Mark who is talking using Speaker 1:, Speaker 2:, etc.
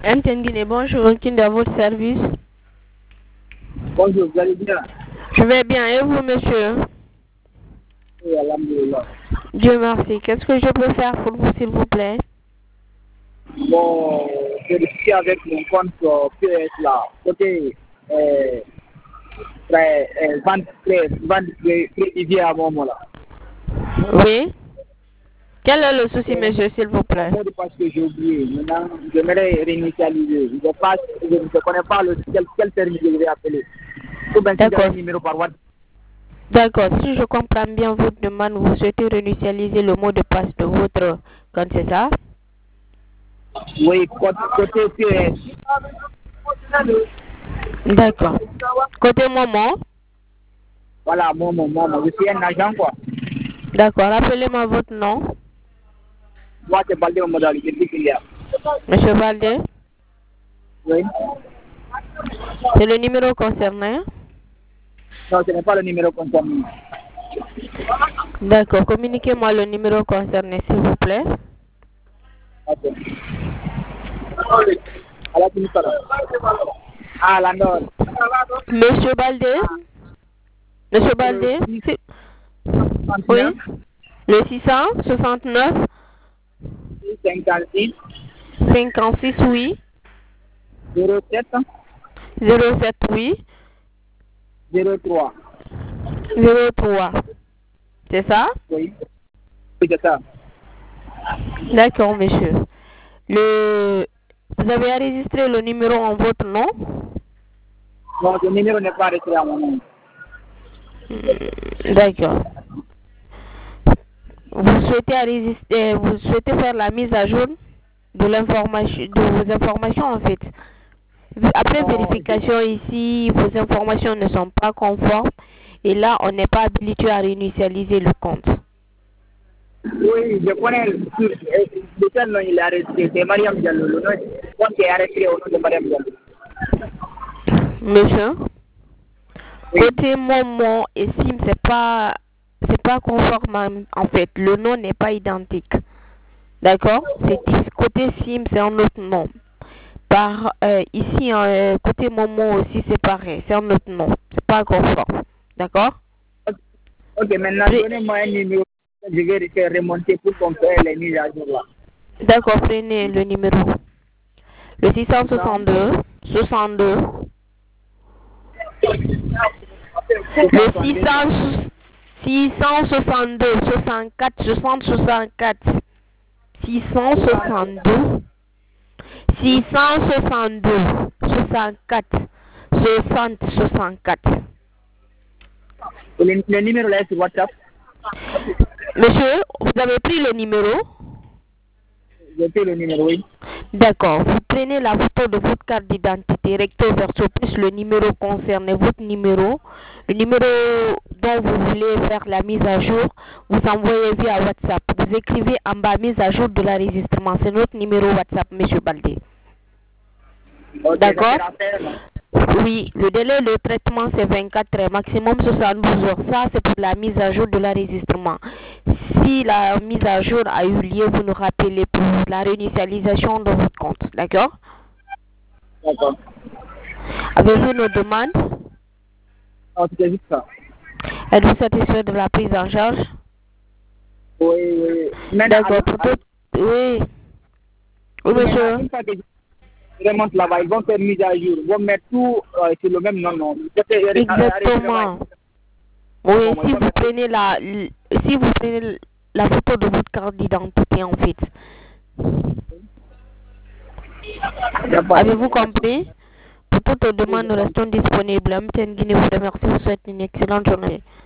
Speaker 1: MTN Guinée, bonjour, qui est à votre service?
Speaker 2: Bonjour, vous allez bien?
Speaker 1: Je vais bien, et vous, monsieur?
Speaker 2: Oui, alhamdoulilah.
Speaker 1: Dieu merci. Qu'est-ce que je peux faire pour vous, s'il vous plaît?
Speaker 2: Bon, je discute avec mon compte PES là, côté vente crédit à mon moment là.
Speaker 1: Oui? Quel est le souci, monsieur, s'il vous plaît?
Speaker 2: Mot de passe que j'ai oublié. Maintenant, j'aimerais réinitialiser. Je ne connais pas quel terme je vais appeler. Tout bien, si j'ai un numéro par WhatsApp.
Speaker 1: D'accord. Si je comprends bien votre demande, vous souhaitez réinitialiser le mot de passe de votre compte, c'est ça?
Speaker 2: Oui, côté PES.
Speaker 1: D'accord. Côté Momo?
Speaker 2: Voilà, moi, je suis un agent quoi.
Speaker 1: D'accord. Rappelez-moi votre nom.
Speaker 2: Moi, c'est Baldé en modalité particulière.
Speaker 1: Monsieur Valdé?
Speaker 2: Oui.
Speaker 1: C'est le numéro concerné?
Speaker 2: Non, ce n'est pas le numéro concerné.
Speaker 1: D'accord. Communiquez-moi le numéro concerné, s'il vous plaît.
Speaker 2: Ok. Ah, Landor.
Speaker 1: Monsieur Baldé? Monsieur Baldé? Oui? Le 669
Speaker 2: 56
Speaker 1: 56, oui.
Speaker 2: 07
Speaker 1: 07, oui.
Speaker 2: 03.
Speaker 1: 03. C'est ça?
Speaker 2: Oui, c'est ça.
Speaker 1: D'accord, monsieur. Vous avez enregistré le numéro en votre nom?
Speaker 2: Non, le numéro n'est pas resté à mon nom.
Speaker 1: D'accord. Vous souhaitez faire la mise à jour de vos informations en fait. Après vérification ici, vos informations ne sont pas conformes et là on n'est pas habilité à réinitialiser le compte.
Speaker 2: Oui, je connais le tel nom il est arrêté, c'est Mariam Diallo. Le nom est arrêté au nom de Mariam Diallo.
Speaker 1: Monsieur,
Speaker 2: Oui.
Speaker 1: côté Momo et SIM, c'est pas conforme en fait. Le nom n'est pas identique. D'accord? Côté SIM, c'est un autre nom. Ici, côté Momo aussi, c'est pareil. C'est un autre nom. C'est pas conforme. D'accord?
Speaker 2: Ok, maintenant donnez-moi un numéro. Je vais faire remonter pour qu'on fasse les mises à jour là.
Speaker 1: D'accord, prenez le numéro. Le 662, 62. Le 662, 64, 60, 64. 662, 662, 64, 60, 64.
Speaker 2: Le numéro là est sur WhatsApp.
Speaker 1: Monsieur, vous avez pris le numéro?
Speaker 2: J'ai pris le numéro, oui.
Speaker 1: D'accord. Vous prenez la photo de votre carte d'identité recto verso plus le numéro concerné, votre numéro, le numéro dont vous voulez faire la mise à jour, vous envoyez via WhatsApp. Vous écrivez en bas mise à jour de l'enregistrement. C'est notre numéro WhatsApp, Monsieur Baldé.
Speaker 2: Ok,
Speaker 1: D'accord?
Speaker 2: ça sera fait, non?
Speaker 1: Oui, le délai de traitement c'est 24 heures, maximum 72 heures. Ça c'est pour la mise à jour de l'enregistrement. Si la mise à jour a eu lieu, vous nous rappelez pour la réinitialisation de votre compte. D'accord?
Speaker 2: D'accord.
Speaker 1: Avez-vous nos demandes?
Speaker 2: Non, c'était juste ça.
Speaker 1: Êtes-vous satisfait de la prise en charge?
Speaker 2: Oui, oui. Maintenant,
Speaker 1: D'accord, oui. Oui, monsieur.
Speaker 2: une fois que je remonte là-bas, ils vont faire mise à jour. Ils vont mettre tout sur le même nom. Non.
Speaker 1: Exactement. Oui, si vous prenez la photo de votre carte d'identité en fait. Avez-vous compris? Pour toute demande, nous restons disponibles. MTN Guinée vous remercie. Vous souhaite une excellente journée.